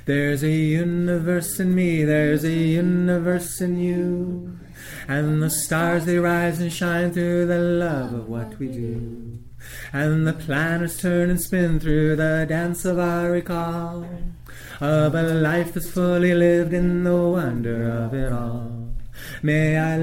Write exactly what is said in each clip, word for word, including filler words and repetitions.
There's a universe in me, there's a universe in you, and the stars they rise and shine through the love of what we do, and the planets turn and spin through the dance of our recall, of a life that's fully lived in the wonder of it all. May I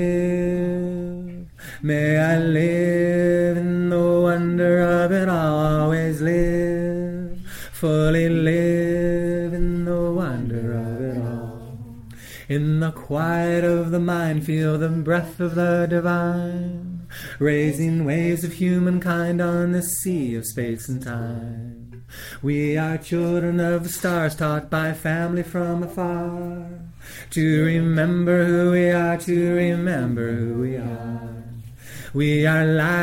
live, may I live in the wonder of it all, always live, fully live in the wonder of it all. In the quiet of the mind, feel the breath of the divine, raising waves of humankind on the sea of space and time. We are children of the stars, taught by family from afar, to remember who we are, to remember who we are. We are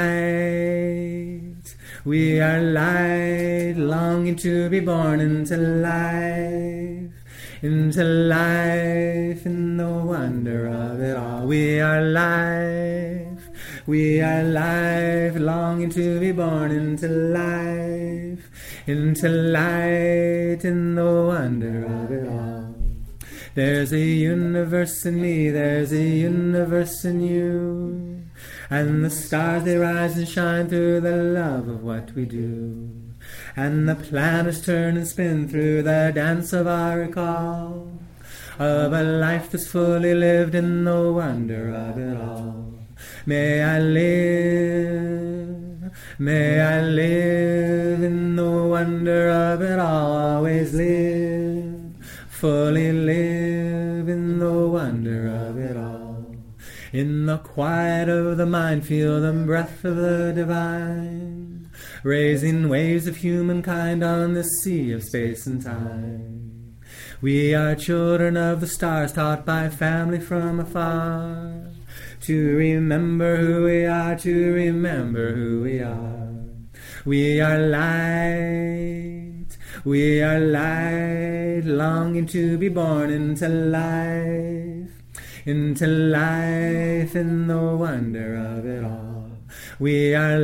light, we are light, longing to be born into life, into life in the wonder of it all. We are life, we are life, longing to be born into life, into light in the wonder of it all. There's a universe in me, there's a universe in you, and the stars they rise and shine through the love of what we do, and the planets turn and spin through the dance of our recall, of a life that's fully lived in the wonder of it all. May I live, may I live in the wonder of it all, always live, fully live in the wonder of it all. In the quiet of the mind, feel the breath of the divine, raising waves of humankind on the sea of space and time. We are children of the stars, taught by family from afar, to remember who we are, to remember who we are. We are light, we are light, longing to be born into life, into life in the wonder of it all. We are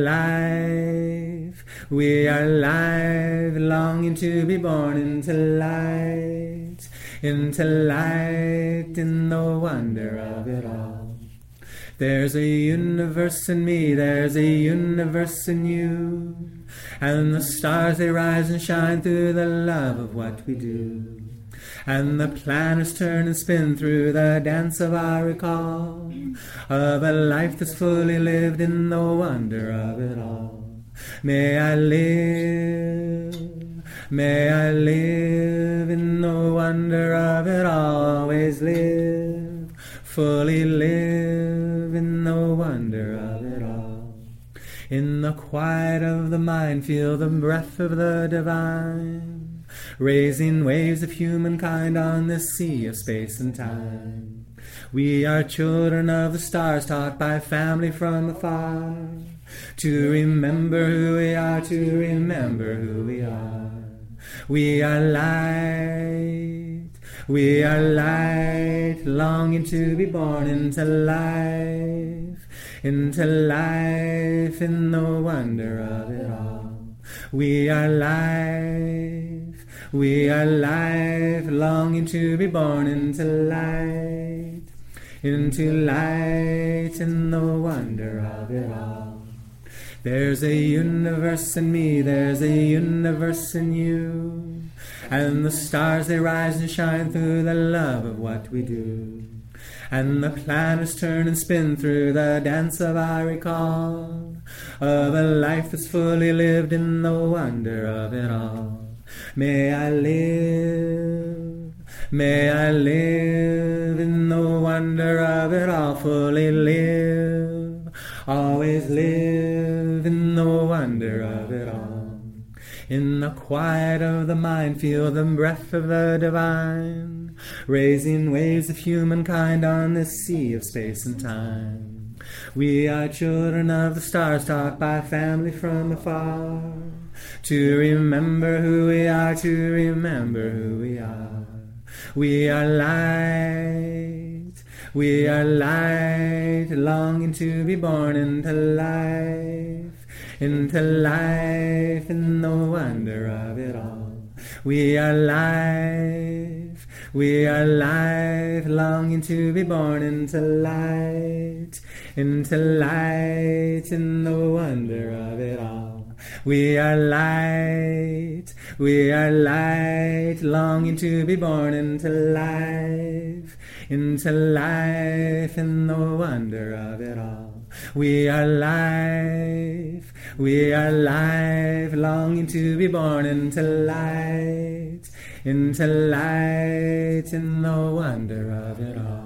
life, we are life, longing to be born into light, into light in the wonder of it all. There's a universe in me, there's a universe in you, and the stars they rise and shine through the love of what we do, and the planets turn and spin through the dance of our recall, of a life that's fully lived in the wonder of it all. May I live, may I live in the wonder of it all, always live, fully live in the wonder of it all. In the quiet of the mind, feel the breath of the divine, raising waves of humankind on the sea of space and time. We are children of the stars, taught by family from afar, to remember who we are, to remember who we are. We are light, we are light, longing to be born into life, into life in the wonder of it all. We are life, we are life, longing to be born into light, into light in the wonder of it all. There's a universe in me, there's a universe in you, and the stars they rise and shine through the love of what we do, and the planets turn and spin through the dance of our recall, of a life that's fully lived in the wonder of it all. May I live, may I live in the wonder of it all, fully live, always live in the wonder of it all. In the quiet of the mind, feel the breath of the divine, raising waves of humankind on the sea of space and time. We are children of the stars, taught by family from afar, to remember who we are, to remember who we are. We are light, we are light, longing to be born into life, into life in the wonder of it all. We are life, we are life, longing to be born into light, into light, in the wonder of it all. We are light, we are light, longing to be born into life, into life, in the wonder of it all. We are life, we are life, longing to be born into light, into light, in the wonder of it all.